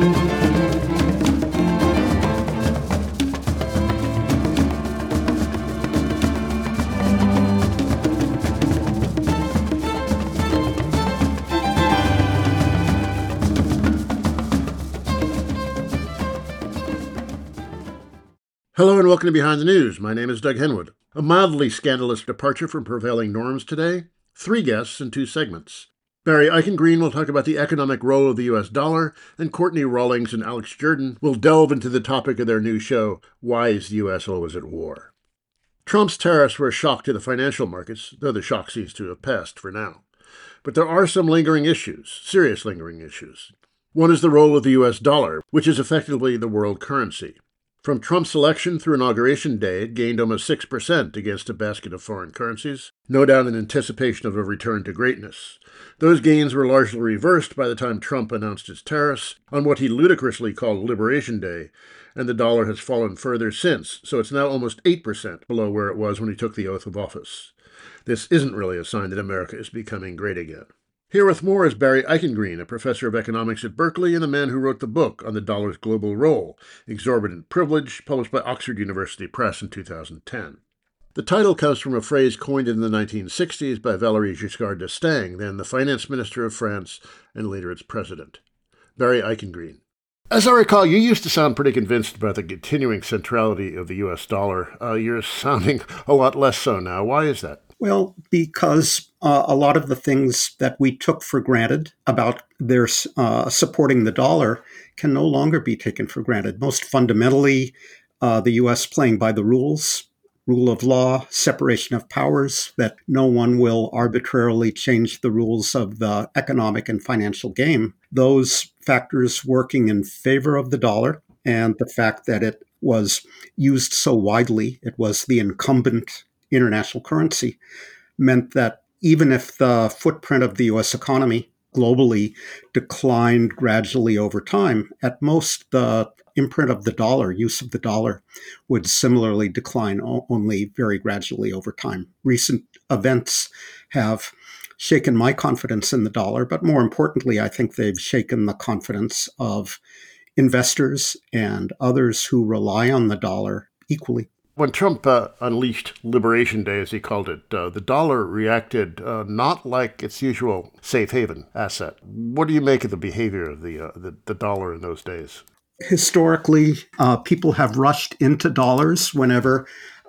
Hello and welcome to Behind the News. My name is Doug Henwood. A mildly scandalous departure from prevailing norms today. 3 guests in 2 segments. Barry Eichengreen will talk about the economic role of the U.S. dollar, and Courtney Rawlings and Alex Jordan will delve into the topic of their new show, Why is the U.S. Always at War? Trump's tariffs were a shock to the financial markets, though the shock seems to have passed for now. But there are some lingering issues, serious lingering issues. One is the role of the U.S. dollar, which is effectively the world currency. From Trump's election through Inauguration Day, it gained almost 6% against a basket of foreign currencies, no doubt in anticipation of a return to greatness. Those gains were largely reversed by the time Trump announced his tariffs on what he ludicrously called Liberation Day, and the dollar has fallen further since, so it's now almost 8% below where it was when he took the oath of office. This isn't really a sign that America is becoming great again. Here with more is Barry Eichengreen, a professor of economics at Berkeley and the man who wrote the book on the dollar's global role, Exorbitant Privilege, published by Oxford University Press in 2010. The title comes from a phrase coined in the 1960s by Valéry Giscard d'Estaing, then the finance minister of France and later its president. Barry Eichengreen. As I recall, you used to sound pretty convinced about the continuing centrality of the U.S. dollar. You're sounding a lot less so now. Why is that? Well, because a lot of the things that we took for granted about their supporting the dollar can no longer be taken for granted. Most fundamentally, the U.S. playing by the rules, rule of law, separation of powers, that no one will arbitrarily change the rules of the economic and financial game. Those factors working in favor of the dollar, and the fact that it was used so widely, it was the incumbent international currency, meant that even if the footprint of the U.S. economy globally declined gradually over time, at most the imprint of the dollar, use of the dollar, would similarly decline only very gradually over time. Recent events have shaken my confidence in the dollar, but more importantly, I think they've shaken the confidence of investors and others who rely on the dollar equally. When Trump unleashed Liberation Day, as he called it, the dollar reacted not like its usual safe haven asset. What do you make of the behavior of the dollar in those days? Historically, people have rushed into dollars whenever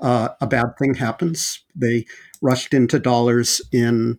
a bad thing happens. They rushed into dollars in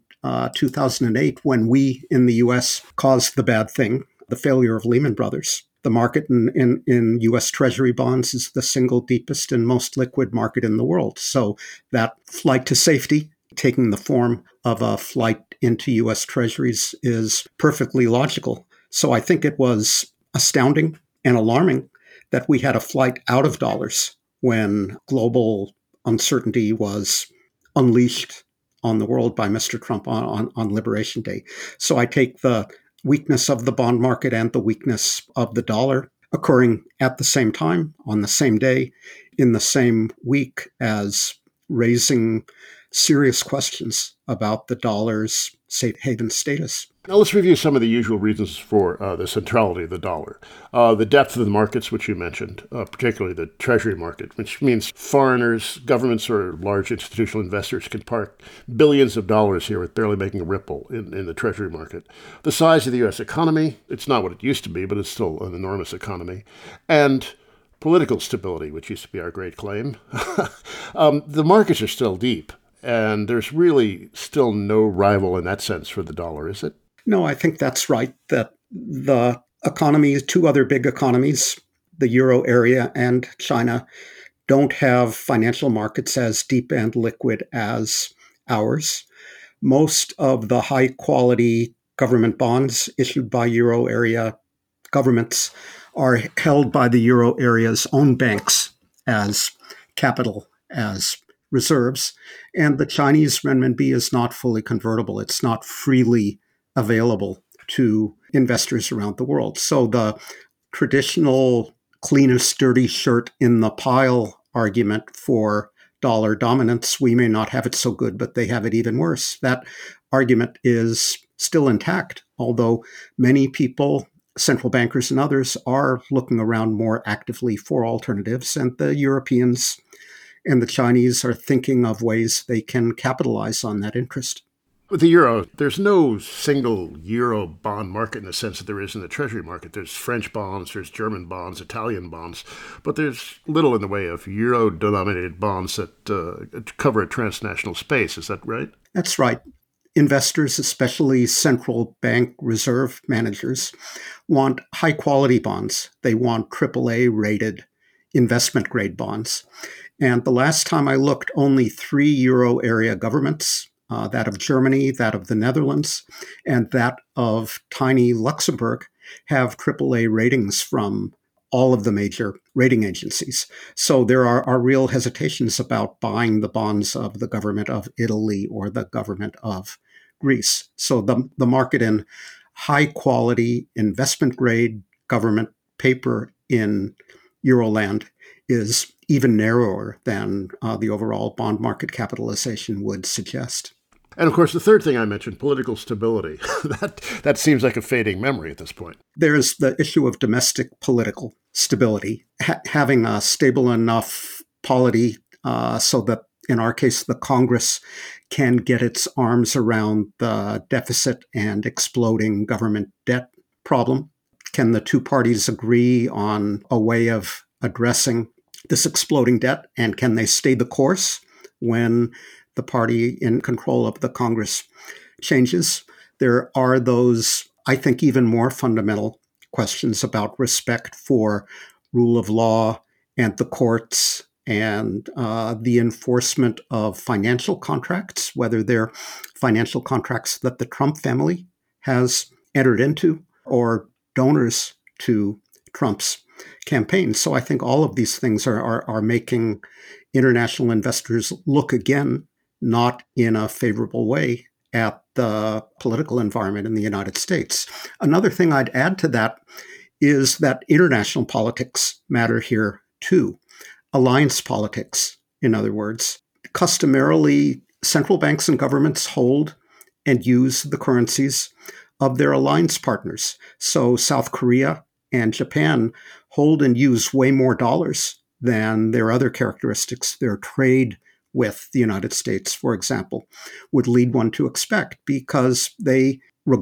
2008 when we in the U.S. caused the bad thing, the failure of Lehman Brothers. The market in U.S. Treasury bonds is the single deepest and most liquid market in the world. So that flight to safety, taking the form of a flight into U.S. Treasuries, is perfectly logical. So I think it was astounding and alarming that we had a flight out of dollars when global uncertainty was unleashed on the world by Mr. Trump on Liberation Day. So I take the weakness of the bond market and the weakness of the dollar occurring at the same time, on the same day, in the same week, as raising serious questions about the dollar's safe haven status. Now let's review some of the usual reasons for the centrality of the dollar. The depth of the markets, which you mentioned, particularly the treasury market, which means foreigners, governments, or large institutional investors can park billions of dollars here with barely making a ripple in the treasury market. The size of the U.S. economy, it's not what it used to be, but it's still an enormous economy. And political stability, which used to be our great claim. The markets are still deep, and there's really still no rival in that sense for the dollar, is it? No, I think that's right, that the economies, 2 other big economies, the Euro area and China, don't have financial markets as deep and liquid as ours. Most of the high-quality government bonds issued by Euro area governments are held by the Euro area's own banks as capital, as reserves. And the Chinese renminbi is not fully convertible. It's not freely available to investors around the world. So the traditional cleanest dirty shirt in the pile argument for dollar dominance, we may not have it so good, but they have it even worse. That argument is still intact, although many people central bankers and others are looking around more actively for alternatives, and the Europeans and the Chinese are thinking of ways they can capitalize on that interest. With the euro, there's no single euro bond market in the sense that there is in the treasury market. There's French bonds, there's German bonds, Italian bonds, but there's little in the way of euro-denominated bonds that cover a transnational space. Is that right? That's right. Investors, especially central bank reserve managers, want high quality bonds. They want AAA rated investment grade bonds. And the last time I looked, only 3 euro area governments, that of Germany, that of the Netherlands, and that of tiny Luxembourg, have AAA ratings from all of the major rating agencies. So there are real hesitations about buying the bonds of the government of Italy or the government of Greece. So the market in high quality investment grade government paper in Euroland is even narrower than the overall bond market capitalization would suggest. And of course, the third thing I mentioned, political stability. that seems like a fading memory at this point. There's the issue of domestic political stability, having a stable enough polity so that, in our case, the Congress can get its arms around the deficit and exploding government debt problem. Can the two parties agree on a way of addressing this exploding debt? And can they stay the course when the party in control of the Congress changes? There are those, I think, even more fundamental questions about respect for rule of law and the courts and the enforcement of financial contracts, whether they're financial contracts that the Trump family has entered into or donors to Trump's campaign. So I think all of these things are making international investors look again, not in a favorable way, at the political environment in the United States. Another thing I'd add to that is that international politics matter here too. Alliance politics, in other words. Customarily, central banks and governments hold and use the currencies of their alliance partners. So South Korea and Japan hold and use way more dollars than their other characteristics. Their trade with the United States, for example, would lead one to expect, because they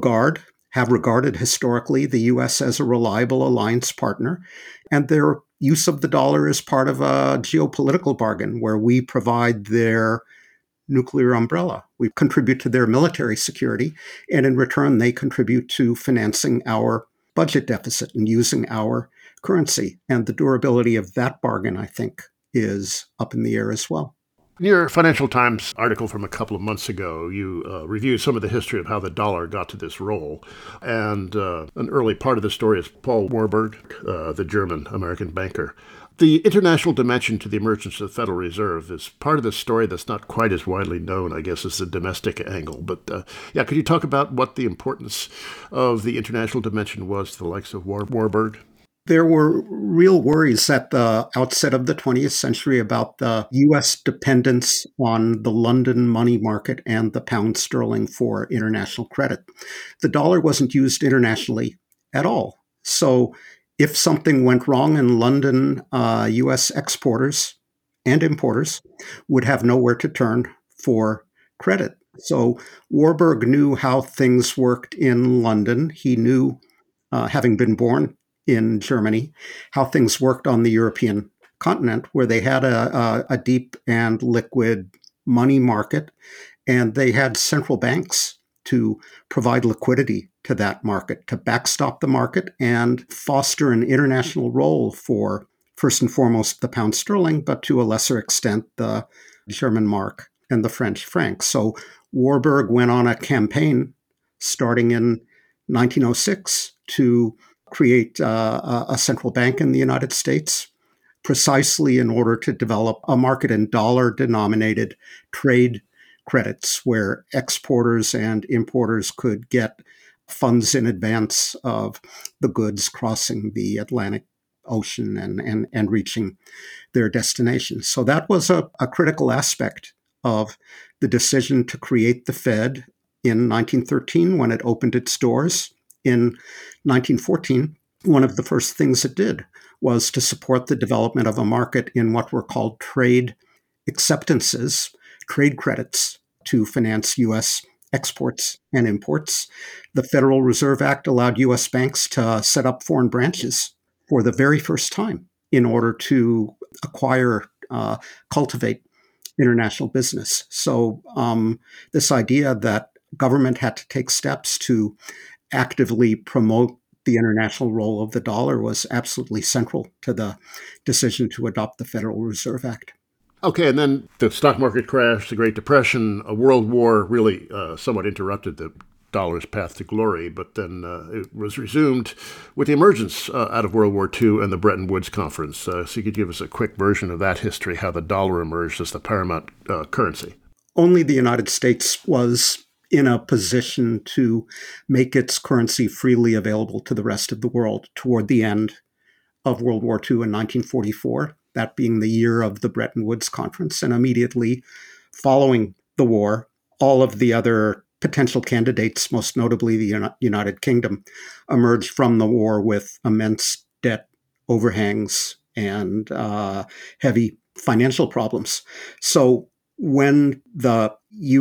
have regarded historically the U.S. as a reliable alliance partner, and their use of the dollar is part of a geopolitical bargain where we provide their nuclear umbrella. We contribute to their military security, and in return, they contribute to financing our budget deficit and using our currency. And the durability of that bargain, I think, is up in the air as well. In your Financial Times article from a couple of months ago, you reviewed some of the history of how the dollar got to this role. And an early part of the story is Paul Warburg, the German-American banker. The international dimension to the emergence of the Federal Reserve is part of the story that's not quite as widely known, I guess, as the domestic angle. But could you talk about what the importance of the international dimension was to the likes of Warburg? There were real worries at the outset of the 20th century about the U.S. dependence on the London money market and the pound sterling for international credit. The dollar wasn't used internationally at all. So if something went wrong in London, U.S. exporters and importers would have nowhere to turn for credit. So Warburg knew how things worked in London. He knew, having been born in Germany, how things worked on the European continent, where they had a deep and liquid money market, and they had central banks to provide liquidity to that market, to backstop the market and foster an international role for, first and foremost, the pound sterling, but to a lesser extent, the German mark and the French franc. So Warburg went on a campaign starting in 1906 to create a central bank in the United States, precisely in order to develop a market in dollar-denominated trade credits where exporters and importers could get funds in advance of the goods crossing the Atlantic Ocean and reaching their destination. So that was a critical aspect of the decision to create the Fed in 1913 when it opened its doors. In 1914, one of the first things it did was to support the development of a market in what were called trade acceptances, trade credits to finance U.S. exports and imports. The Federal Reserve Act allowed U.S. banks to set up foreign branches for the very first time in order to acquire, cultivate international business. So this idea that government had to take steps to actively promote the international role of the dollar was absolutely central to the decision to adopt the Federal Reserve Act. Okay, and then the stock market crash, the Great Depression, a world war really somewhat interrupted the dollar's path to glory, but then it was resumed with the emergence out of World War II and the Bretton Woods Conference. So you could give us a quick version of that history, how the dollar emerged as the paramount currency. Only the United States was in a position to make its currency freely available to the rest of the world toward the end of World War II in 1944, that being the year of the Bretton Woods Conference. And immediately following the war, all of the other potential candidates, most notably the United Kingdom, emerged from the war with immense debt overhangs and heavy financial problems. So when the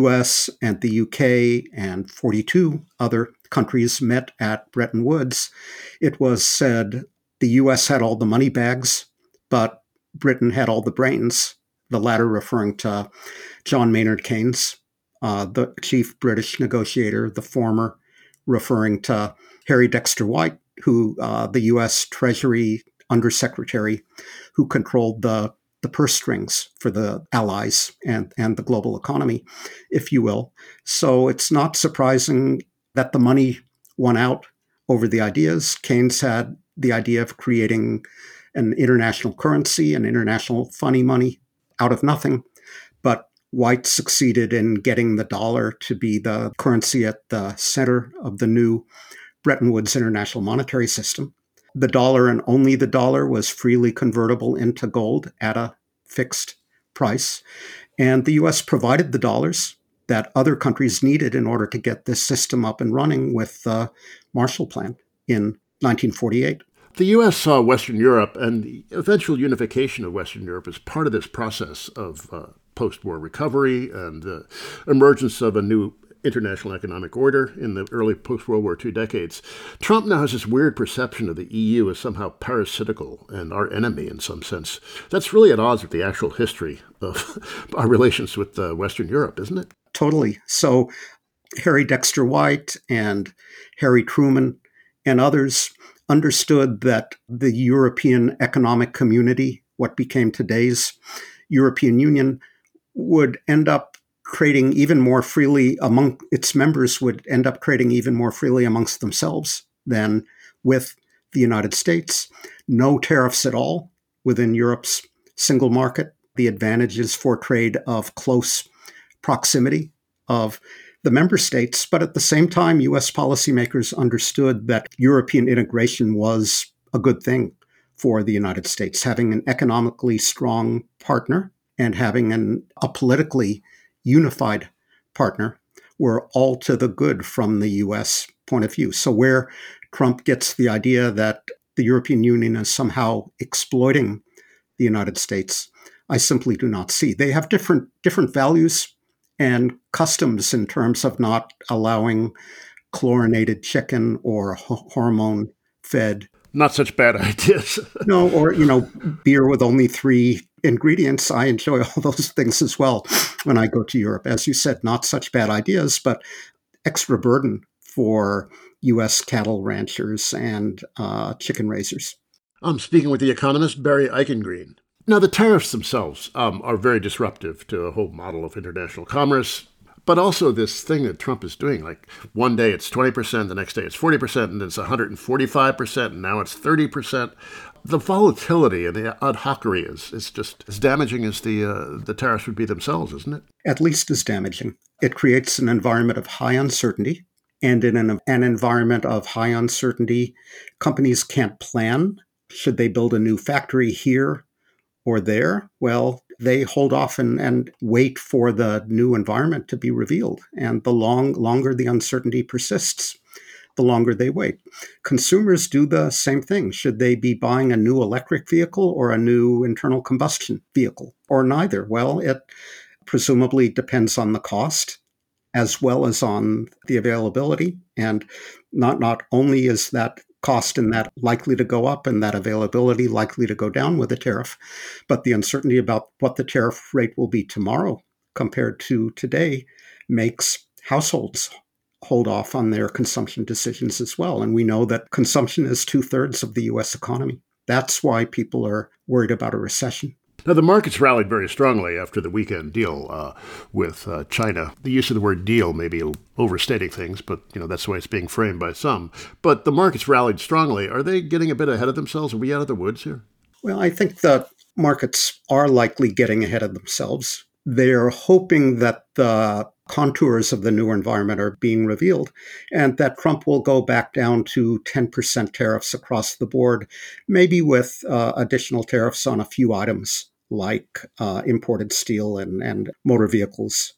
US and the UK and 42 other countries met at Bretton Woods, it was said the US had all the money bags, but Britain had all the brains, the latter referring to John Maynard Keynes, the chief British negotiator, the former referring to Harry Dexter White, who the U.S. Treasury Undersecretary, who controlled the purse strings for the Allies and the global economy, if you will. So it's not surprising that the money won out over the ideas. Keynes had the idea of creating an international currency, an international funny money out of nothing, but White succeeded in getting the dollar to be the currency at the center of the new Bretton Woods International Monetary System. The dollar and only the dollar was freely convertible into gold at a fixed price. And the US provided the dollars that other countries needed in order to get this system up and running with the Marshall Plan in 1948. The U.S. saw Western Europe and the eventual unification of Western Europe as part of this process of post-war recovery and the emergence of a new international economic order in the early post-World War II decades. Trump now has this weird perception of the EU as somehow parasitical and our enemy in some sense. That's really at odds with the actual history of our relations with Western Europe, isn't it? Totally. So Harry Dexter White and Harry Truman and others understood that the European Economic Community, what became today's European Union, would end up trading even more freely among its members, would end up trading even more freely amongst themselves than with the United States. No tariffs at all within Europe's single market. The advantages for trade of close proximity of the member states, but at the same time, U.S. policymakers understood that European integration was a good thing for the United States, having an economically strong partner and having a politically unified partner were all to the good from the U.S. point of view. So where Trump gets the idea that the European Union is somehow exploiting the United States, I simply do not see. They have different values and customs in terms of not allowing chlorinated chicken or hormone-fed. Not such bad ideas. No, or, beer with only 3 ingredients. I enjoy all those things as well when I go to Europe. As you said, not such bad ideas, but extra burden for U.S. cattle ranchers and chicken raisers. I'm speaking with the economist Barry Eichengreen. Now, the tariffs themselves are very disruptive to a whole model of international commerce, but also this thing that Trump is doing, like one day it's 20%, the next day it's 40%, and then it's 145%, and now it's 30%. The volatility and the ad hocery is just as damaging as the tariffs would be themselves, isn't it? At least as damaging. It creates an environment of high uncertainty, and in an environment of high uncertainty, companies can't plan. Should they build a new factory here or there? Well, they hold off and wait for the new environment to be revealed. And the longer the uncertainty persists, the longer they wait. Consumers do the same thing. Should they be buying a new electric vehicle or a new internal combustion vehicle or neither? Well, it presumably depends on the cost as well as on the availability. And not only is that cost and that likely to go up and that availability likely to go down with a tariff, but the uncertainty about what the tariff rate will be tomorrow compared to today makes households hold off on their consumption decisions as well. And we know that consumption is 2/3 of the US economy. That's why people are worried about a recession. Now, the markets rallied very strongly after the weekend deal with China. The use of the word deal may be overstating things, but that's the way it's being framed by some. But the markets rallied strongly. Are they getting a bit ahead of themselves? Are we out of the woods here? Well, I think the markets are likely getting ahead of themselves. They're hoping that the contours of the newer environment are being revealed and that Trump will go back down to 10% tariffs across the board, maybe with additional tariffs on a few items like imported steel and motor vehicles.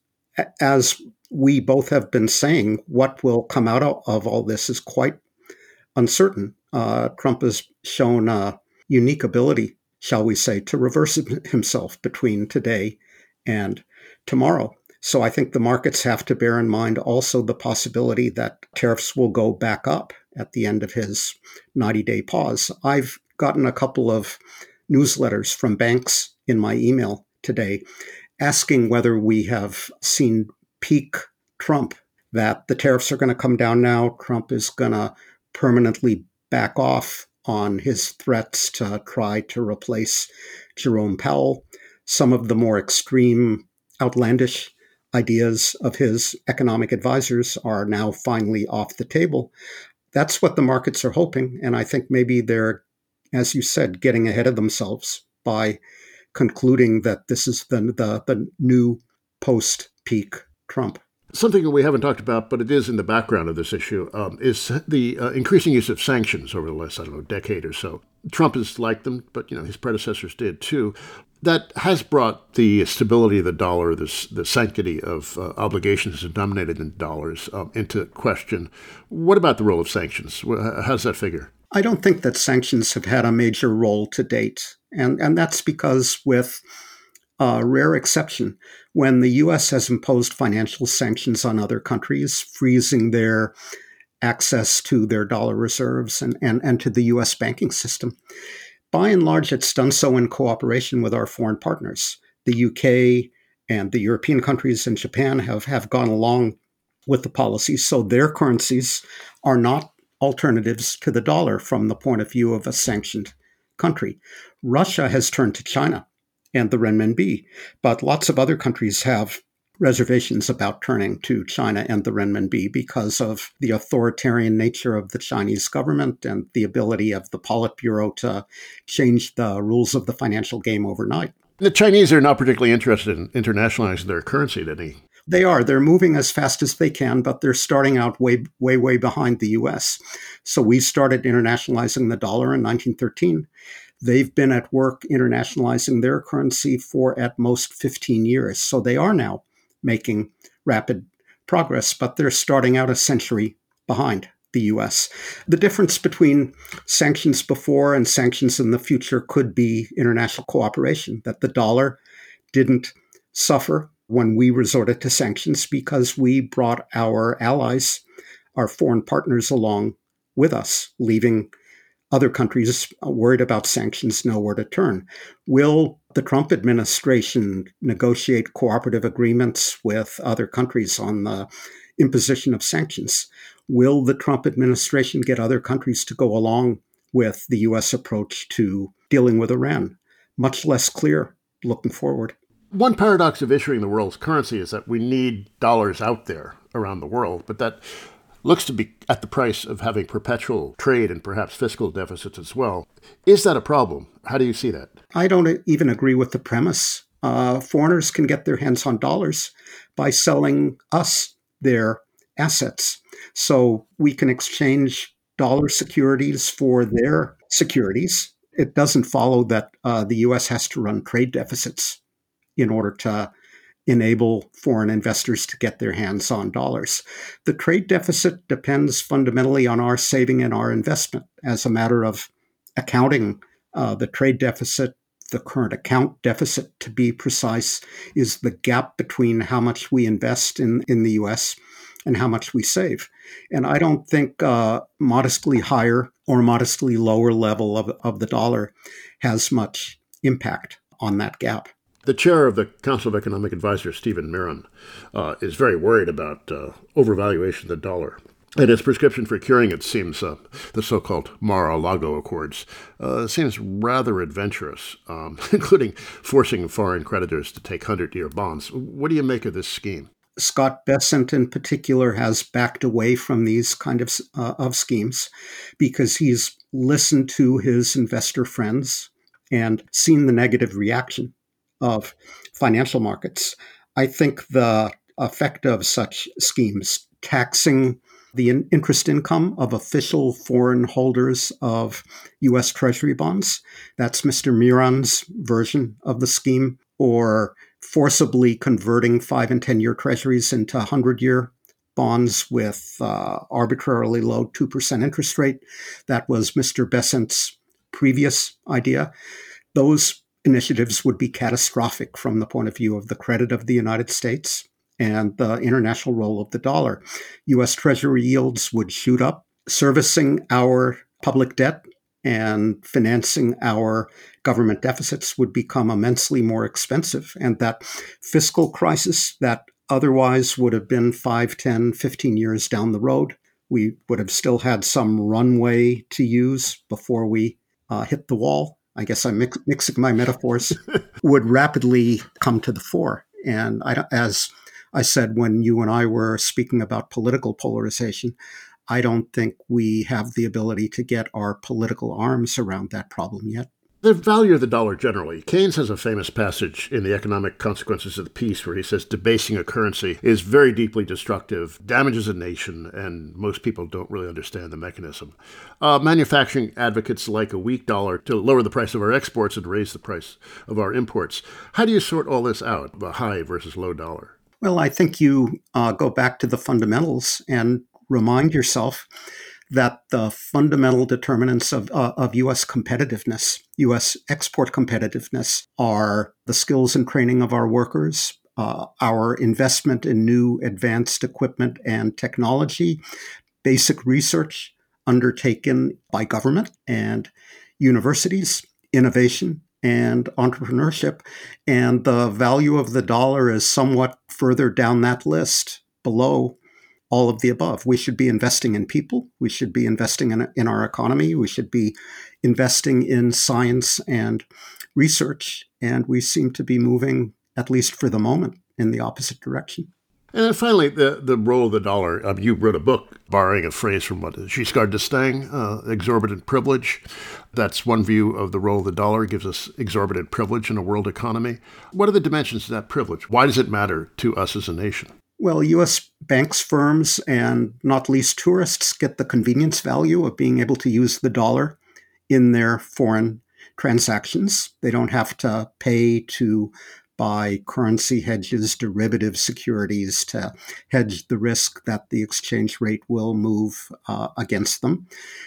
As we both have been saying, what will come out of all this is quite uncertain. Trump has shown a unique ability, shall we say, to reverse himself between today and tomorrow. So I think the markets have to bear in mind also the possibility that tariffs will go back up at the end of his 90-day pause. I've gotten a couple of newsletters from banks in my email today asking whether we have seen peak Trump, that the tariffs are going to come down now. Trump is going to permanently back off on his threats to try to replace Jerome Powell. Some of the more extreme, outlandish ideas of his economic advisors are now finally off the table. That's what the markets are hoping. And I think maybe they're, as you said, getting ahead of themselves by concluding that this is the new post-peak Trump. Something that we haven't talked about, but it is in the background of this issue, is the increasing use of sanctions over the last, decade or so. Trump has liked them, but his predecessors did too. That has brought the stability of the dollar, the sanctity of obligations denominated in dollars into question. What about the role of sanctions? How does that figure? I don't think that sanctions have had a major role to date. And that's because, with a rare exception, when the U.S. has imposed financial sanctions on other countries, freezing their access to their dollar reserves and to the U.S. banking system, by and large, it's done so in cooperation with our foreign partners. The UK and the European countries and Japan have gone along with the policy, so their currencies are not alternatives to the dollar from the point of view of a sanctioned country. Russia has turned to China and the renminbi, but lots of other countries have reservations about turning to China and the renminbi because of the authoritarian nature of the Chinese government and the ability of the Politburo to change the rules of the financial game overnight. The Chinese are not particularly interested in internationalizing their currency, did he? They are. They're moving as fast as they can, but they're starting out way, way, way behind the U.S. So we started internationalizing the dollar in 1913. They've been at work internationalizing their currency for at most 15 years. So they are now making rapid progress, but they're starting out a century behind the U.S. The difference between sanctions before and sanctions in the future could be international cooperation, that the dollar didn't suffer when we resorted to sanctions because we brought our allies, our foreign partners along with us, leaving other countries worried about sanctions nowhere to turn. Will the Trump administration negotiate cooperative agreements with other countries on the imposition of sanctions? Will the Trump administration get other countries to go along with the U.S. approach to dealing with Iran? Much less clear looking forward. One paradox of issuing the world's currency is that we need dollars out there around the world, but that looks to be at the price of having perpetual trade and perhaps fiscal deficits as well. Is that a problem? How do you see that? I don't even agree with the premise. Foreigners can get their hands on dollars by selling us their assets. So we can exchange dollar securities for their securities. It doesn't follow that the U.S. has to run trade deficits in order to enable foreign investors to get their hands on dollars. The trade deficit depends fundamentally on our saving and our investment. As a matter of accounting, the trade deficit, the current account deficit to be precise, is the gap between how much we invest in the US and how much we save. And I don't think modestly higher or modestly lower level of the dollar has much impact on that gap. The chair of the Council of Economic Advisors, Stephen Miron, is very worried about overvaluation of the dollar. And his prescription for curing it seems, the so-called Mar-a-Lago Accords, seems rather adventurous, including forcing foreign creditors to take 100-year bonds. What do you make of this scheme? Scott Bessent in particular has backed away from these kind of schemes because he's listened to his investor friends and seen the negative reaction of financial markets. I think the effect of such schemes, taxing the interest income of official foreign holders of U.S. Treasury bonds, that's Mr. Miron's version of the scheme, or forcibly converting 5 and 10-year treasuries into 100-year bonds with arbitrarily low 2% interest rate. That was Mr. Bessent's previous idea. Those initiatives would be catastrophic from the point of view of the credit of the United States and the international role of the dollar. U.S. Treasury yields would shoot up. Servicing our public debt and financing our government deficits would become immensely more expensive. And that fiscal crisis that otherwise would have been 5, 10, 15 years down the road, we would have still had some runway to use before we hit the wall. I guess I'm mixing my metaphors, would rapidly come to the fore. And as I said when you and I were speaking about political polarization, I don't think we have the ability to get our political arms around that problem yet. The value of the dollar generally. Keynes has a famous passage in The Economic Consequences of the Peace where he says debasing a currency is very deeply destructive, damages a nation, and most people don't really understand the mechanism. Manufacturing advocates like a weak dollar to lower the price of our exports and raise the price of our imports. How do you sort all this out, the high versus low dollar? Well, I think you go back to the fundamentals and remind yourself that the fundamental determinants of U.S. competitiveness, U.S. export competitiveness, are the skills and training of our workers, our investment in new advanced equipment and technology, basic research undertaken by government and universities, innovation and entrepreneurship. And the value of the dollar is somewhat further down that list below all of the above. We should be investing in people. We should be investing in our economy. We should be investing in science and research. And we seem to be moving, at least for the moment, in the opposite direction. And then finally, the role of the dollar. You wrote a book borrowing a phrase from Giscard d'Estaing, exorbitant privilege. That's one view of the role of the dollar, gives us exorbitant privilege in a world economy. What are the dimensions of that privilege? Why does it matter to us as a nation? Well, U.S. banks, firms, and not least tourists get the convenience value of being able to use the dollar in their foreign transactions. They don't have to pay to buy currency hedges, derivative securities to hedge the risk that the exchange rate will move against them.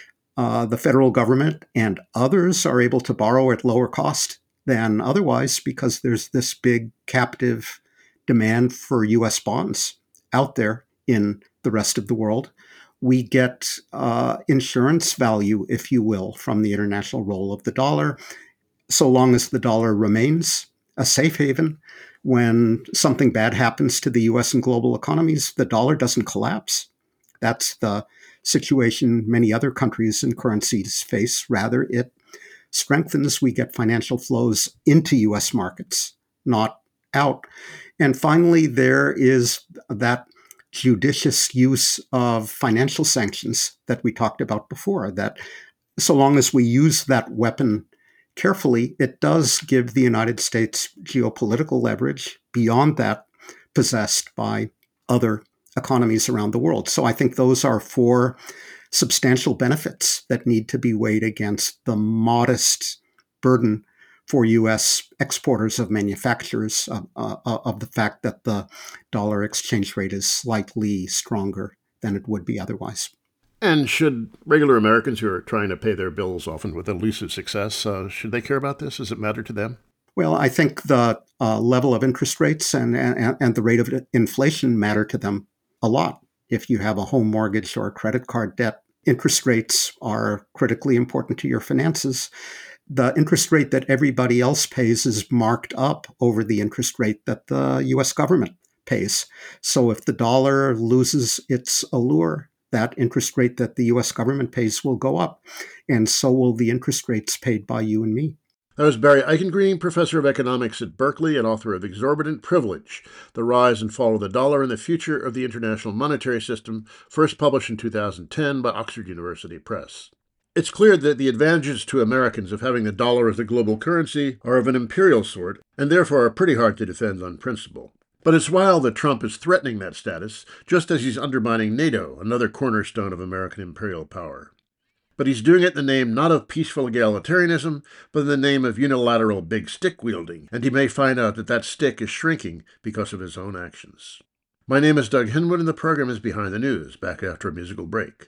The federal government and others are able to borrow at lower cost than otherwise because there's this big captive demand for U.S. bonds out there in the rest of the world. We get insurance value, if you will, from the international role of the dollar, so long as the dollar remains a safe haven. When something bad happens to the U.S. and global economies, the dollar doesn't collapse. That's the situation many other countries and currencies face. Rather, it strengthens. We get financial flows into U.S. markets, not out. And finally, there is that judicious use of financial sanctions that we talked about before, that so long as we use that weapon carefully, it does give the United States geopolitical leverage beyond that possessed by other economies around the world. So I think those are 4 substantial benefits that need to be weighed against the modest burden for U.S. exporters of manufacturers of the fact that the dollar exchange rate is slightly stronger than it would be otherwise. And should regular Americans who are trying to pay their bills, often with elusive success, should they care about this? Does it matter to them? Well, I think the level of interest rates and the rate of inflation matter to them a lot. If you have a home mortgage or a credit card debt, interest rates are critically important to your finances. The interest rate that everybody else pays is marked up over the interest rate that the U.S. government pays. So if the dollar loses its allure, that interest rate that the U.S. government pays will go up, and so will the interest rates paid by you and me. That was Barry Eichengreen, professor of economics at Berkeley and author of Exorbitant Privilege, The Rise and Fall of the Dollar and the Future of the International Monetary System, first published in 2010 by Oxford University Press. It's clear that the advantages to Americans of having the dollar as the global currency are of an imperial sort, and therefore are pretty hard to defend on principle. But it's while that Trump is threatening that status, just as he's undermining NATO, another cornerstone of American imperial power. But he's doing it in the name not of peaceful egalitarianism, but in the name of unilateral big stick wielding, and he may find out that that stick is shrinking because of his own actions. My name is Doug Henwood, and the program is Behind the News, back after a musical break.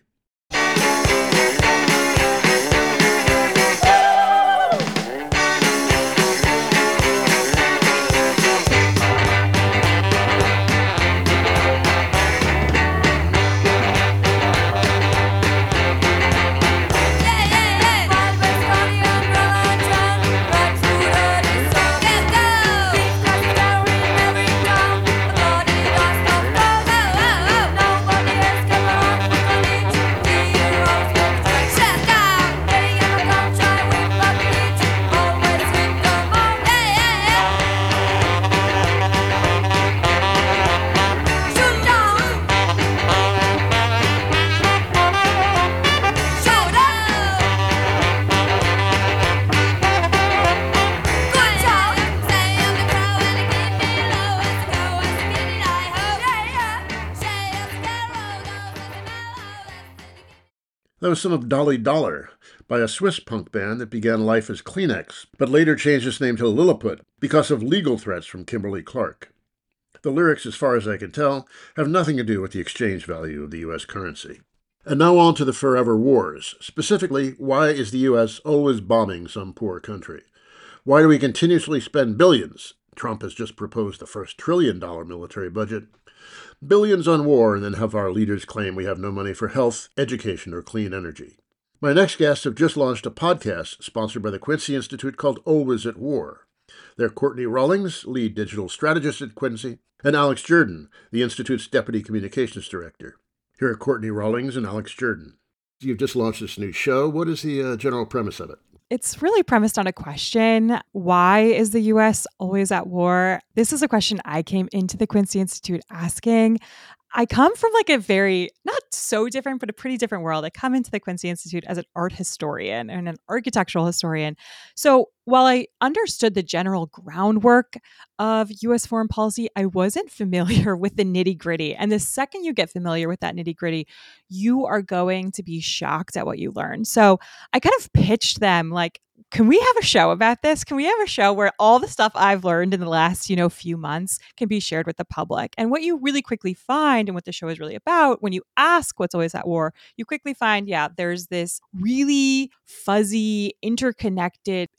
That was some of Dolly Dollar by a Swiss punk band that began life as Kleenex, but later changed its name to Lilliput because of legal threats from Kimberly Clark. The lyrics, as far as I can tell, have nothing to do with the exchange value of the U.S. currency. And now on to the forever wars. Specifically, why is the U.S. always bombing some poor country? Why do we continuously spend billions? Trump has just proposed the first $1 trillion military budget. Billions on war, and then have our leaders claim we have no money for health, education, or clean energy. My next guests have just launched a podcast sponsored by the Quincy Institute called Always at War. They're Courtney Rawlings, lead digital strategist at Quincy, and Alex Jordan, the Institute's deputy communications director. Here are Courtney Rawlings and Alex Jordan. You've just launched this new show. What is the general premise of it? It's really premised on a question. Why is the U.S. always at war? This is a question I came into the Quincy Institute asking. I come from like a very, not so different, but a pretty different world. I come into the Quincy Institute as an art historian and an architectural historian. So while I understood the general groundwork of U.S. foreign policy, I wasn't familiar with the nitty gritty. And the second you get familiar with that nitty gritty, you are going to be shocked at what you learn. So I kind of pitched them like, can we have a show about this? Can we have a show where all the stuff I've learned in the last, few months can be shared with the public? And what you really quickly find, and what the show is really about, when you ask what's always at war, you quickly find, there's this really fuzzy, interconnected,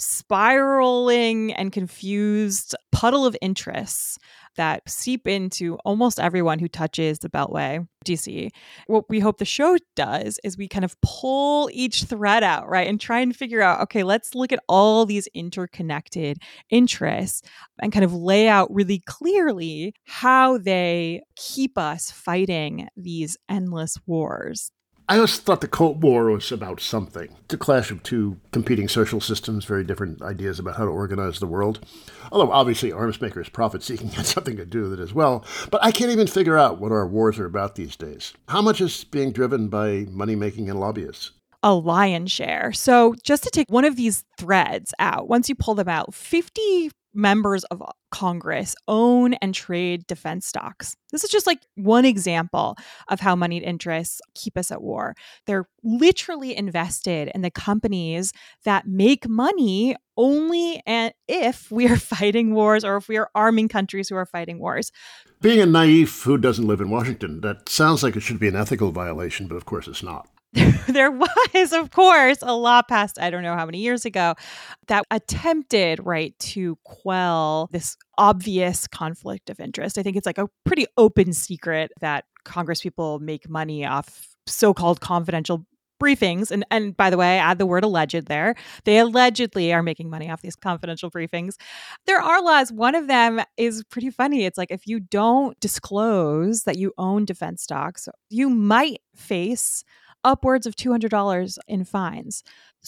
spiraling and confused puddle of interests that seep into almost everyone who touches the Beltway, DC. What we hope the show does is we kind of pull each thread out, right? And try and figure out, okay, let's look at all these interconnected interests and kind of lay out really clearly how they keep us fighting these endless wars. I always thought the Cold War was about something. It's a clash of two competing social systems, very different ideas about how to organize the world. Although obviously arms makers' profit-seeking had something to do with it as well. But I can't even figure out what our wars are about these days. How much is being driven by money-making and lobbyists? A lion's share. So just to take one of these threads out, once you pull them out, 50 members of Congress own and trade defense stocks. This is just like one example of how moneyed interests keep us at war. They're literally invested in the companies that make money only and if we are fighting wars or if we are arming countries who are fighting wars. Being a naif who doesn't live in Washington, that sounds like it should be an ethical violation, but of course it's not. There was, of course, a law passed, I don't know how many years ago, that attempted, right, to quell this obvious conflict of interest. I think it's like a pretty open secret that Congress people make money off so-called confidential briefings. And by the way, add the word alleged there. They allegedly are making money off these confidential briefings. There are laws. One of them is pretty funny. It's like if you don't disclose that you own defense stocks, you might face upwards of $200 in fines.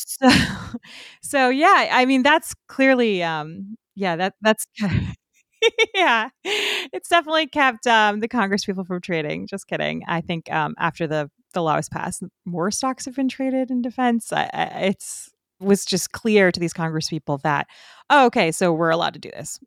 So yeah, I mean, that's clearly, that's yeah, it's definitely kept the Congress people from trading. Just kidding. I think after the law was passed, more stocks have been traded in defense. It's was just clear to these Congress people that, oh, okay, so we're allowed to do this.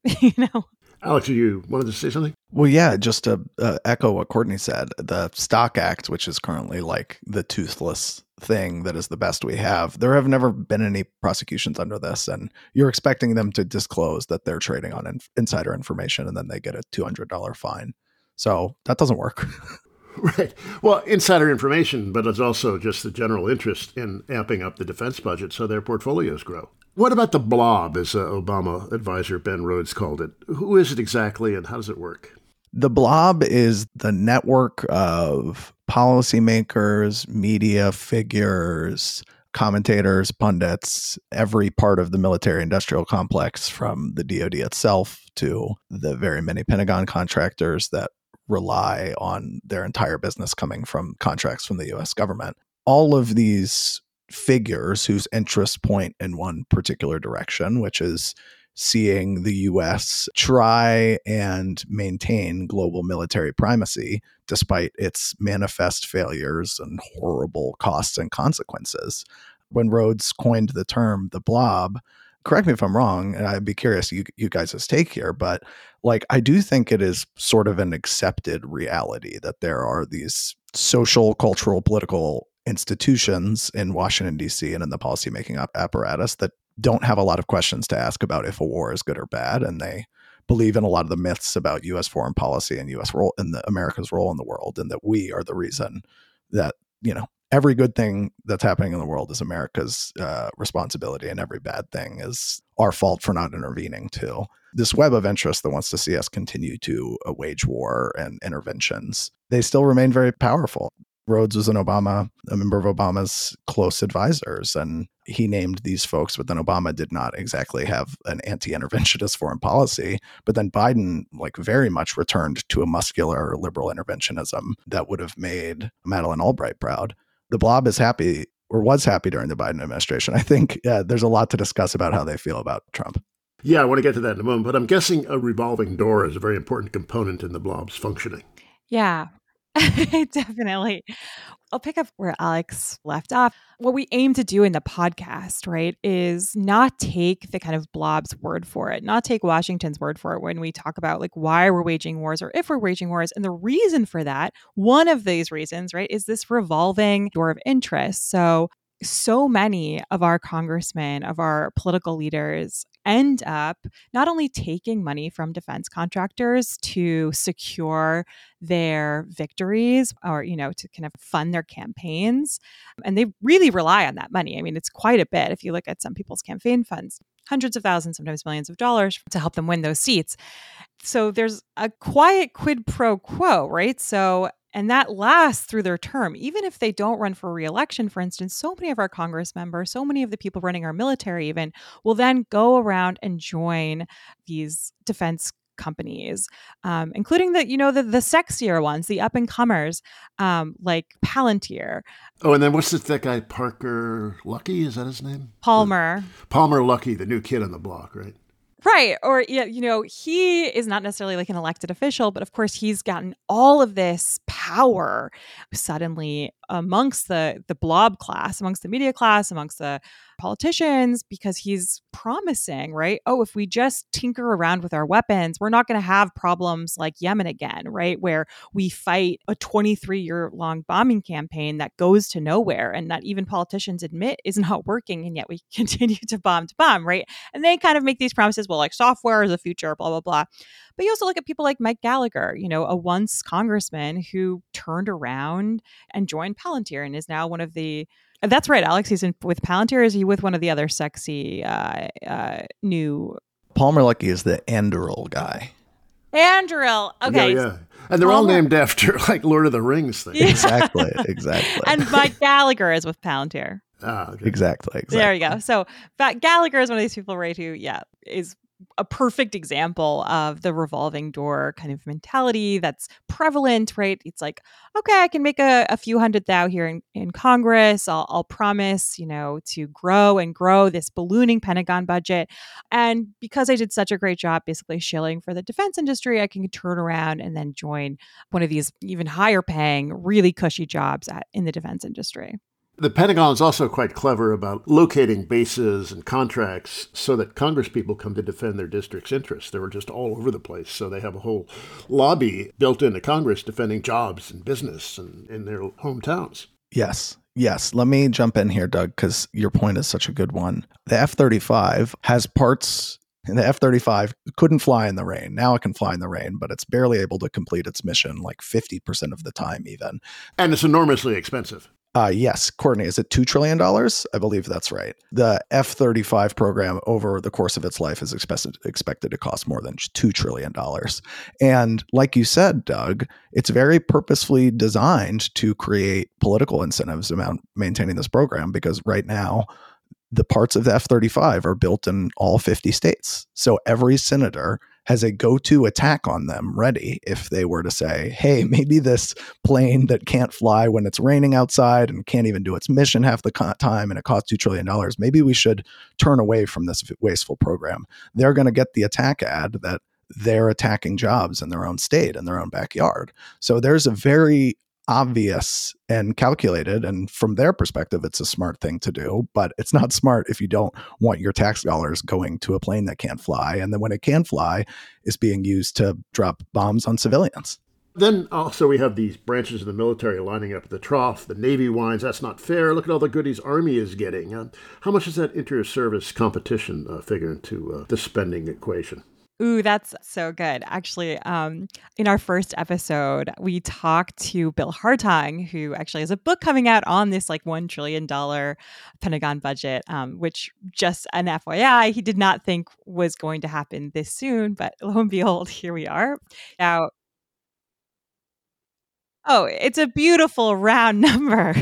Alex, you wanted to say something? Well, yeah, just to echo what Courtney said, the Stock Act, which is currently like the toothless thing that is the best we have, there have never been any prosecutions under this. And you're expecting them to disclose that they're trading on insider information and then they get a $200 fine. So that doesn't work. Right. Well, insider information, but it's also just the general interest in amping up the defense budget so their portfolios grow. What about the blob, as Obama advisor Ben Rhodes called it? Who is it exactly and how does it work? The blob is the network of policymakers, media figures, commentators, pundits, every part of the military-industrial complex, from the DoD itself to the very many Pentagon contractors that rely on their entire business coming from contracts from the U.S. government. All of these figures whose interests point in one particular direction, which is seeing the U.S. try and maintain global military primacy despite its manifest failures and horrible costs and consequences. When Rhodes coined the term the blob, correct me if I'm wrong, and I'd be curious you guys' take here, but like I do think it is sort of an accepted reality that there are these social, cultural, political institutions in Washington, D.C. and in the policymaking apparatus that don't have a lot of questions to ask about if a war is good or bad, and they believe in a lot of the myths about U.S. foreign policy and U.S. role in America's role in the world, and that we are the reason that, you know, every good thing that's happening in the world is America's responsibility, and every bad thing is our fault for not intervening too. This web of interest that wants to see us continue to wage war and interventions, they still remain very powerful. Rhodes was a member of Obama's close advisors, and he named these folks, but then Obama did not exactly have an anti-interventionist foreign policy. But then Biden, like, very much returned to a muscular liberal interventionism that would have made Madeleine Albright proud. The blob is happy, or was happy, during the Biden administration. I think there's a lot to discuss about how they feel about Trump. Yeah, I want to get to that in a moment, but I'm guessing a revolving door is a very important component in the blob's functioning. Yeah, definitely. I'll pick up where Alex left off. What we aim to do in the podcast, right, is not take the kind of blob's word for it, not take Washington's word for it when we talk about like why we're waging wars or if we're waging wars. And the reason for that, one of these reasons, right, is this revolving door of interest. So many of our congressmen, of our political leaders end up not only taking money from defense contractors to secure their victories or, you know, to kind of fund their campaigns. And they really rely on that money. I mean, it's quite a bit. If you look at some people's campaign funds, hundreds of thousands, sometimes millions of dollars to help them win those seats. So there's a quiet quid pro quo, right? And that lasts through their term. Even if they don't run for re-election, for instance, so many of our Congress members, so many of the people running our military even, will then go around and join these defense companies, including the sexier ones, the up-and-comers, like Palantir. Oh, and then what's that guy, Parker Luckey? Is that his name? Palmer Luckey, the new kid on the block, right? Right. Or, yeah, you know, he is not necessarily like an elected official, but of course he's gotten all of this power suddenly amongst the blob class, amongst the media class, amongst the politicians, because he's promising, right? Oh, if we just tinker around with our weapons, we're not going to have problems like Yemen again, right? Where we fight a 23-year-long bombing campaign that goes to nowhere and that even politicians admit is not working, and yet we continue to bomb, right? And they kind of make these promises, well, like software is the future, blah, blah, blah. But you also look at people like Mike Gallagher, a once congressman who turned around and joined Palantir and is now one of the... That's right, Alex. He's with Palantir. Is he with one of the other sexy new... Palmer Luckey is the Anduril guy. Anduril. Okay. Yeah. And they're all named after like Lord of the Rings things. Yeah. Exactly. And Mike Gallagher is with Palantir. Okay. Exactly. There you go. So Gallagher is one of these people, right, who, is a perfect example of the revolving door kind of mentality that's prevalent, right? It's like, okay, I can make a few hundred thou here in Congress. I'll promise, to grow this ballooning Pentagon budget. And because I did such a great job basically shilling for the defense industry, I can turn around and then join one of these even higher paying, really cushy jobs in the defense industry. The Pentagon is also quite clever about locating bases and contracts so that Congress people come to defend their district's interests. They were just all over the place. So they have a whole lobby built into Congress defending jobs and business and in their hometowns. Yes. Let me jump in here, Doug, because your point is such a good one. The F-35 has parts... And the F-35 couldn't fly in the rain. Now it can fly in the rain, but it's barely able to complete its mission like 50% of the time even. And it's enormously expensive. Yes. Courtney, is it $2 trillion? I believe that's right. The F-35 program over the course of its life is expected to cost more than $2 trillion. And like you said, Doug, it's very purposefully designed to create political incentives around maintaining this program, because right now, the parts of the F-35 are built in all 50 states. So every senator has a go-to attack on them ready if they were to say, hey, maybe this plane that can't fly when it's raining outside and can't even do its mission half the time and it costs $2 trillion, maybe we should turn away from this wasteful program. They're going to get the attack ad that they're attacking jobs in their own state, in their own backyard. So there's a very obvious and calculated, and from their perspective, it's a smart thing to do, but it's not smart if you don't want your tax dollars going to a plane that can't fly. And then when it can fly, is being used to drop bombs on civilians. Then also we have these branches of the military lining up at the trough. The Navy whines, that's not fair. Look at all the goodies Army is getting. How much does that inter-service competition figure into the spending equation? Ooh, that's so good. Actually, in our first episode, we talked to Bill Hartung, who actually has a book coming out on this like $1 trillion Pentagon budget, which, just an FYI, he did not think was going to happen this soon. But lo and behold, here we are. Now, it's a beautiful round number.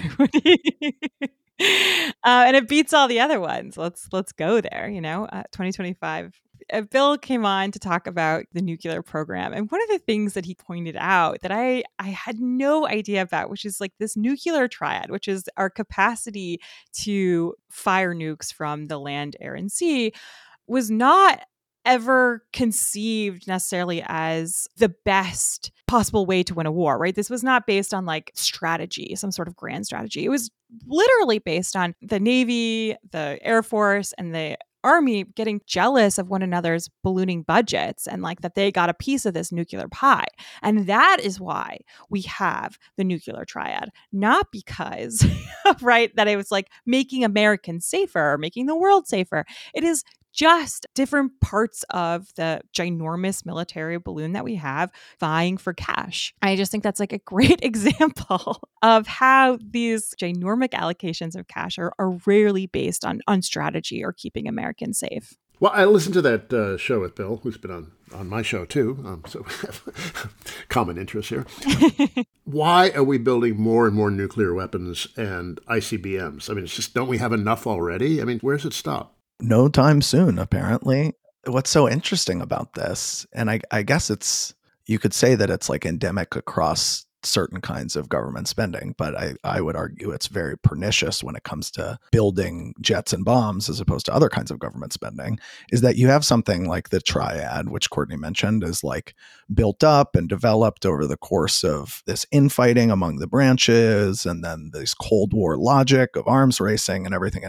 And it beats all the other ones. Let's go there, 2025. Bill came on to talk about the nuclear program. And one of the things that he pointed out that I had no idea about, which is like this nuclear triad, which is our capacity to fire nukes from the land, air, and sea, was not ever conceived necessarily as the best possible way to win a war, right? This was not based on like strategy, some sort of grand strategy. It was literally based on the Navy, the Air Force, and the Army getting jealous of one another's ballooning budgets and like that they got a piece of this nuclear pie. And that is why we have the nuclear triad, not because, right, that it was like making Americans safer or making the world safer. It is just different parts of the ginormous military balloon that we have vying for cash. I just think that's like a great example of how these ginormous allocations of cash are rarely based on strategy or keeping Americans safe. Well, I listened to that show with Bill, who's been on my show too, so we have common interests here. Why are we building more and more nuclear weapons and ICBMs? I mean, it's just, don't we have enough already? I mean, where's it stop? No time soon, apparently. What's so interesting about this, and I guess you could say that it's like endemic across certain kinds of government spending, but I would argue it's very pernicious when it comes to building jets and bombs as opposed to other kinds of government spending, is that you have something like the triad, which Courtney mentioned, is like built up and developed over the course of this infighting among the branches, and then this Cold War logic of arms racing and everything.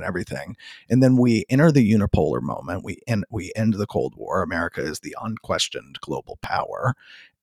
And then we enter the unipolar moment. We end the Cold War. America is the unquestioned global power.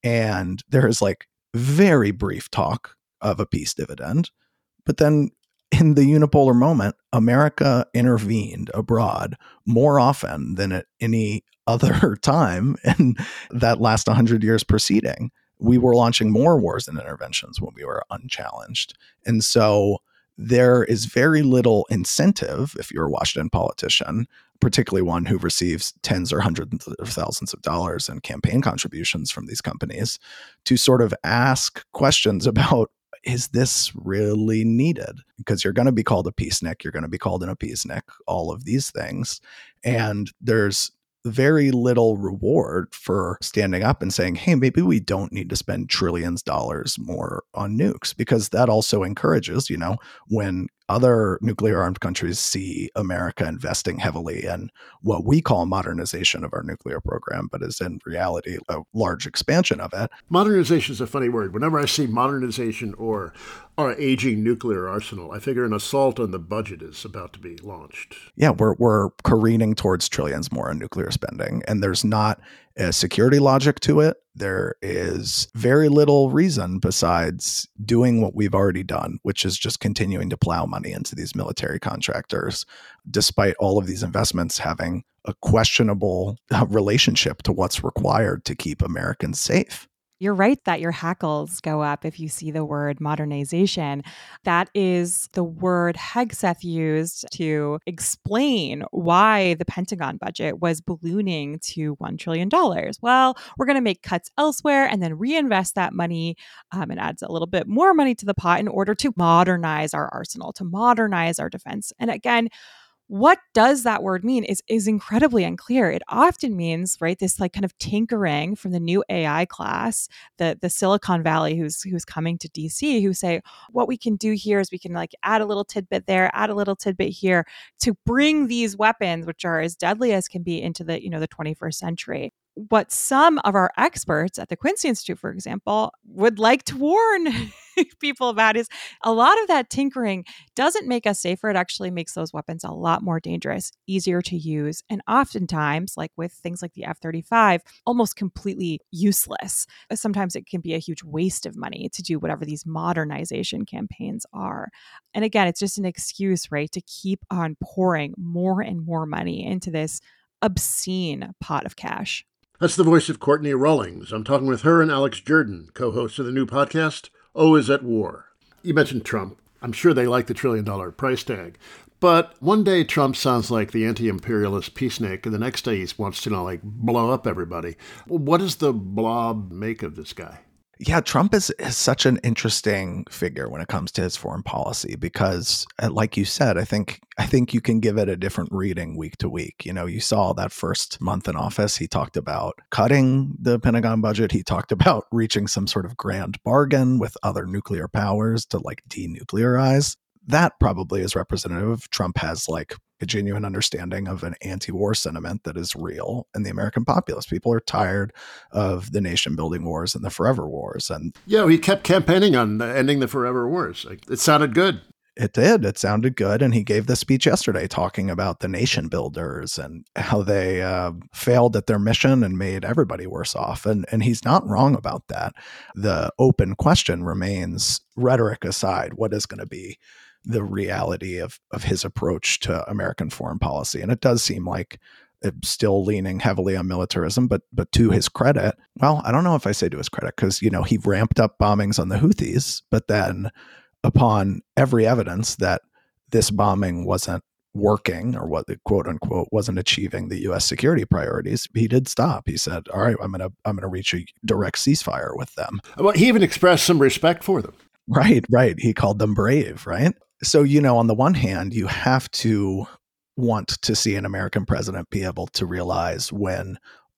And there is like very brief talk of a peace dividend. But then in the unipolar moment, America intervened abroad more often than at any other time in that last 100 years preceding. We were launching more wars and interventions when we were unchallenged. And so there is very little incentive, if you're a Washington politician, particularly one who receives tens or hundreds of thousands of dollars in campaign contributions from these companies, to sort of ask questions about, is this really needed? Because you're going to be called a peacenik, you're going to be called an appeasenik, all of these things. And there's very little reward for standing up and saying, hey, maybe we don't need to spend trillions of dollars more on nukes, because that also encourages, when other nuclear armed countries see America investing heavily in what we call modernization of our nuclear program, but is in reality a large expansion of it. Modernization is a funny word. Whenever I see modernization or our aging nuclear arsenal, I figure an assault on the budget is about to be launched. Yeah, we're careening towards trillions more in nuclear spending, and there's not a security logic to it. There is very little reason besides doing what we've already done, which is just continuing to plow money into these military contractors, despite all of these investments having a questionable relationship to what's required to keep Americans safe. You're right that your hackles go up if you see the word modernization. That is the word Hegseth used to explain why the Pentagon budget was ballooning to $1 trillion. Well, we're going to make cuts elsewhere and then reinvest that money. It adds a little bit more money to the pot in order to modernize our arsenal, to modernize our defense. And again, what does that word mean is incredibly unclear. It often means, right, this like kind of tinkering from the new AI class, the Silicon Valley who's coming to DC, who say, what we can do here is we can like add a little tidbit there, add a little tidbit here to bring these weapons, which are as deadly as can be, into the, the 21st century. What some of our experts at the Quincy Institute, for example, would like to warn people about is a lot of that tinkering doesn't make us safer. It actually makes those weapons a lot more dangerous, easier to use, and oftentimes, like with things like the F-35, almost completely useless. Sometimes it can be a huge waste of money to do whatever these modernization campaigns are. And again, it's just an excuse, right, to keep on pouring more and more money into this obscene pot of cash. That's the voice of Courtney Rawlings. I'm talking with her and Alex Jordan, co-hosts of the new podcast, O is at War. You mentioned Trump. I'm sure they like the $1 trillion price tag. But one day Trump sounds like the anti-imperialist peacenik, and the next day he wants to, blow up everybody. What does the blob make of this guy? Yeah, Trump is such an interesting figure when it comes to his foreign policy because, like you said, I think you can give it a different reading week to week. You saw that first month in office, he talked about cutting the Pentagon budget. He talked about reaching some sort of grand bargain with other nuclear powers to denuclearize. That probably is representative. Trump has a genuine understanding of an anti-war sentiment that is real in the American populace. People are tired of the nation-building wars and the forever wars. And he kept campaigning on ending the forever wars. It sounded good. It did. It sounded good. And he gave the speech yesterday talking about the nation builders and how they failed at their mission and made everybody worse off. And he's not wrong about that. The open question remains, rhetoric aside, what is going to be the reality of his approach to American foreign policy? And it does seem like it's still leaning heavily on militarism, but to his credit, well, I don't know if I say to his credit, because, he ramped up bombings on the Houthis, but then upon every evidence that this bombing wasn't working, or what the quote unquote wasn't achieving the U.S. security priorities, he did stop. He said, all right, I'm gonna reach a direct ceasefire with them. Well, he even expressed some respect for them. Right. He called them brave, right? So, on the one hand, you have to want to see an American president be able to realize when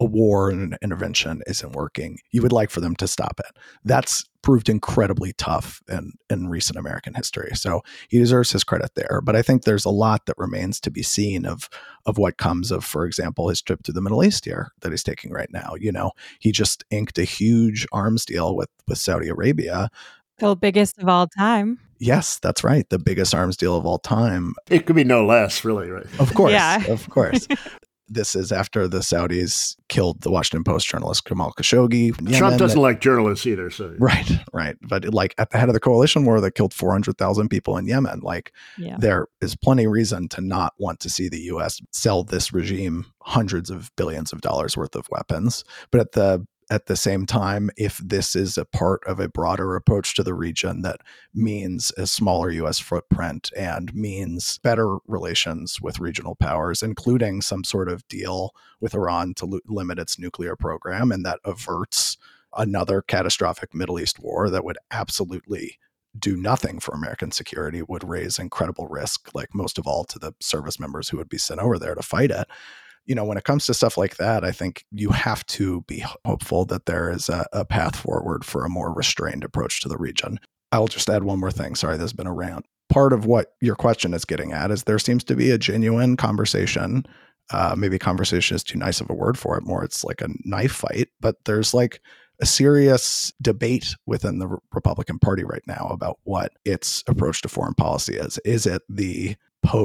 a war and an intervention isn't working, you would like for them to stop it. That's proved incredibly tough in recent American history. So he deserves his credit there. But I think there's a lot that remains to be seen of what comes of, for example, his trip to the Middle East here that he's taking right now. He just inked a huge arms deal with Saudi Arabia. The biggest of all time. Yes, that's right. The biggest arms deal of all time. It could be no less, really, right? Of course. Yeah. Of course. This is after the Saudis killed the Washington Post journalist Jamal Khashoggi. Trump doesn't like journalists either. So Right. But at the head of the coalition war that killed 400,000 people in Yemen, there is plenty of reason to not want to see the U.S. sell this regime hundreds of billions of dollars worth of weapons. But at the same time, if this is a part of a broader approach to the region that means a smaller U.S. footprint and means better relations with regional powers, including some sort of deal with Iran to limit its nuclear program, and that averts another catastrophic Middle East war that would absolutely do nothing for American security, would raise incredible risk, like most of all to the service members who would be sent over there to fight it. When it comes to stuff like that, I think you have to be hopeful that there is a path forward for a more restrained approach to the region. I'll just add one more thing. Sorry, there's been a rant. Part of what your question is getting at is there seems to be a genuine conversation. Maybe conversation is too nice of a word for it. More, it's like a knife fight. But there's a serious debate within the Republican Party right now about what its approach to foreign policy is. Is it the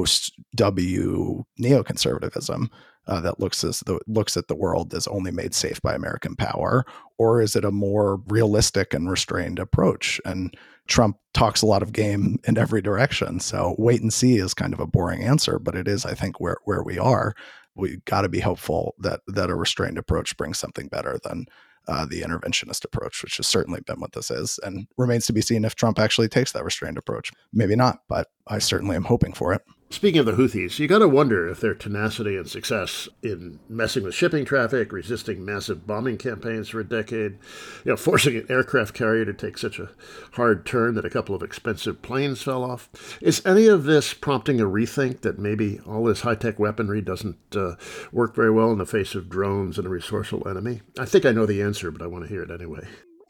post-W neoconservatism that looks at the world as only made safe by American power, or is it a more realistic and restrained approach? And Trump talks a lot of game in every direction. So wait and see is kind of a boring answer, but it is, I think, where we are. We got to be hopeful that a restrained approach brings something better than the interventionist approach, which has certainly been what this is, and remains to be seen if Trump actually takes that restrained approach. Maybe not, but I certainly am hoping for it. Speaking of the Houthis, you got to wonder if their tenacity and success in messing with shipping traffic, resisting massive bombing campaigns for a decade, forcing an aircraft carrier to take such a hard turn that a couple of expensive planes fell off. Is any of this prompting a rethink that maybe all this high-tech weaponry doesn't work very well in the face of drones and a resourceful enemy? I think I know the answer, but I want to hear it anyway.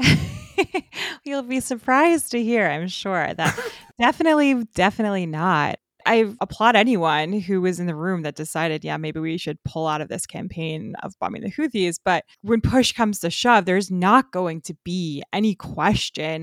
You'll be surprised to hear, I'm sure, that definitely not. I applaud anyone who was in the room that decided, maybe we should pull out of this campaign of bombing the Houthis. But when push comes to shove, there's not going to be any question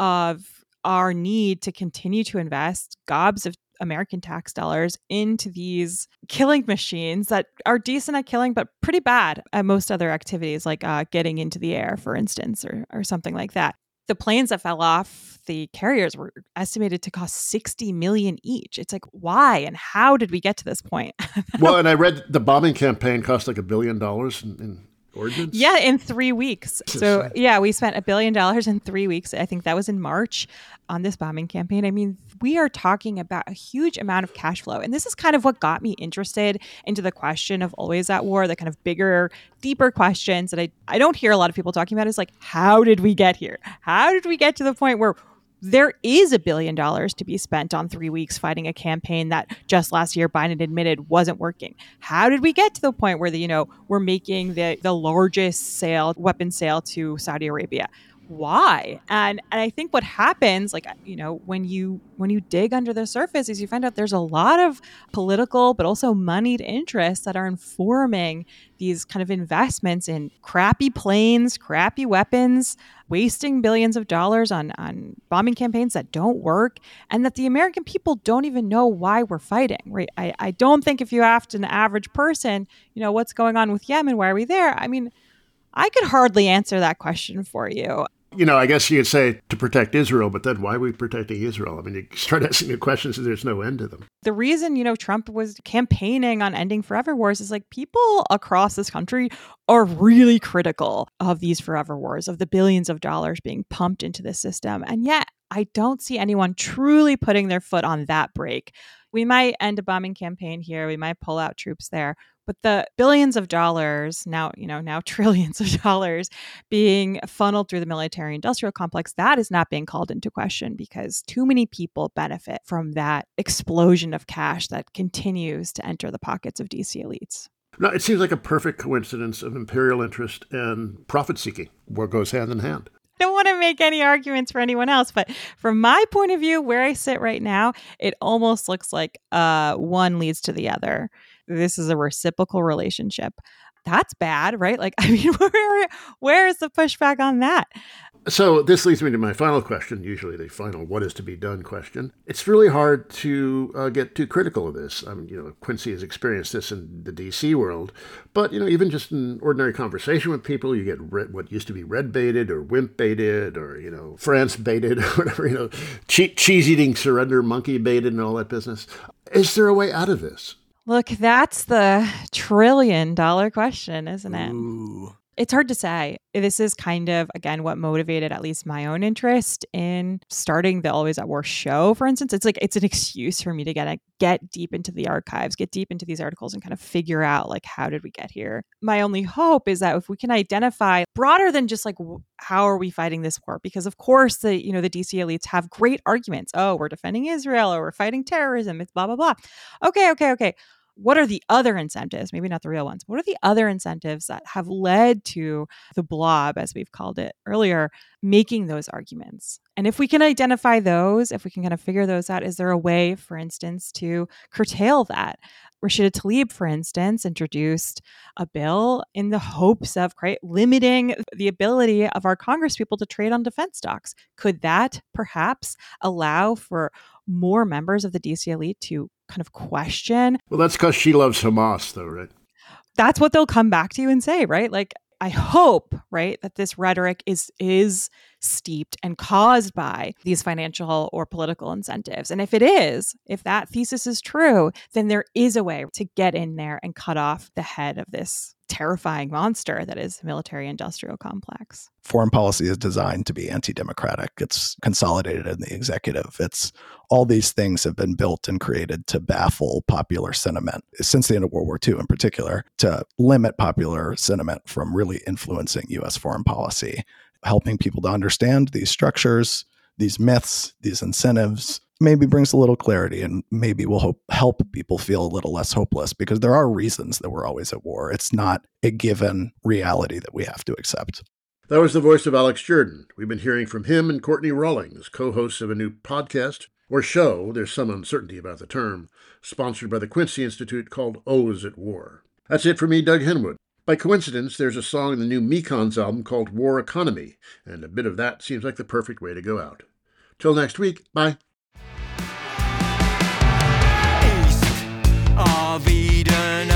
of our need to continue to invest gobs of American tax dollars into these killing machines that are decent at killing, but pretty bad at most other activities, like getting into the air, for instance, or something like that. The planes that fell off, the carriers were estimated to cost $60 million each. It's like, why and how did we get to this point? Well, and I read the bombing campaign cost like $1 billion in ordnance. Yeah, in 3 weeks. So we spent $1 billion in 3 weeks. I think that was in March on this bombing campaign. I mean, we are talking about a huge amount of cash flow. And this is kind of what got me interested into the question of always at war, the kind of bigger, deeper questions that I don't hear a lot of people talking about is like, how did we get here? How did we get to the point where there is $1 billion to be spent on 3 weeks fighting a campaign that just last year Biden admitted wasn't working? How did we get to the point where, we're making the largest weapon sale to Saudi Arabia? Why? And I think what happens, when you dig under the surface, is you find out there's a lot of political but also moneyed interests that are informing these kind of investments in crappy planes, crappy weapons, wasting billions of dollars on bombing campaigns that don't work, and that the American people don't even know why we're fighting. Right? I don't think if you asked an average person, what's going on with Yemen, why are we there? I mean, I could hardly answer that question for you. I guess you could say to protect Israel, but then why are we protecting Israel? I mean, you start asking the questions and there's no end to them. The reason, Trump was campaigning on ending forever wars is people across this country are really critical of these forever wars, of the billions of dollars being pumped into the system. And yet I don't see anyone truly putting their foot on that brake. We might end a bombing campaign here. We might pull out troops there. But the billions of dollars, now trillions of dollars being funneled through the military industrial complex, that is not being called into question because too many people benefit from that explosion of cash that continues to enter the pockets of DC elites. No, it seems like a perfect coincidence of imperial interest and profit-seeking. What goes hand in hand. I don't want to make any arguments for anyone else, but from my point of view, where I sit right now, it almost looks like one leads to the other. This is a reciprocal relationship. That's bad, right? Like, I mean, where is the pushback on that? So this leads me to my final question, usually the final what is to be done question. It's really hard to get too critical of this. I mean, Quincy has experienced this in the DC world, but, even just in ordinary conversation with people, you get what used to be red baited or wimp baited or, France baited or whatever, cheese eating surrender monkey baited and all that business. Is there a way out of this? Look, that's the $1 trillion question, isn't it? Ooh. It's hard to say. This is kind of, again, what motivated at least my own interest in starting the Always at War show, for instance. It's like, it's an excuse for me to get deep into the archives, get deep into these articles and kind of figure out, like, how did we get here? My only hope is that if we can identify broader than just like, how are we fighting this war? Because of course, the DC elites have great arguments. Oh, we're defending Israel, or we're fighting terrorism. It's blah, blah, blah. Okay. What are the other incentives? Maybe not the real ones. What are the other incentives that have led to the blob, as we've called it earlier, making those arguments? And if we can identify those, if we can kind of figure those out, is there a way, for instance, to curtail that? Rashida Tlaib, for instance, introduced a bill in the hopes of limiting the ability of our congresspeople to trade on defense stocks. Could that perhaps allow for more members of the DC elite to kind of question? Well, that's because she loves Hamas, though, right? That's what they'll come back to you and say, right? Like, I hope, right, that this rhetoric is steeped and caused by these financial or political incentives. And if that thesis is true, then there is a way to get in there and cut off the head of this terrifying monster that is the military-industrial complex. Foreign policy is designed to be anti-democratic. It's consolidated in the executive. It's all these things have been built and created to baffle popular sentiment since the end of World War II in particular, to limit popular sentiment from really influencing U.S. foreign policy, helping people to understand these structures, these myths, these incentives, maybe brings a little clarity and maybe will help people feel a little less hopeless, because there are reasons that we're always at war. It's not a given reality that we have to accept. That was the voice of Alex Jordan. We've been hearing from him and Courtney Rawlings, co-hosts of a new podcast or show, there's some uncertainty about the term, sponsored by the Quincy Institute called Always at War. That's it for me, Doug Henwood. By coincidence, there's a song in the new Mekons album called War Economy, and a bit of that seems like the perfect way to go out. Till next week, bye. East of Eden.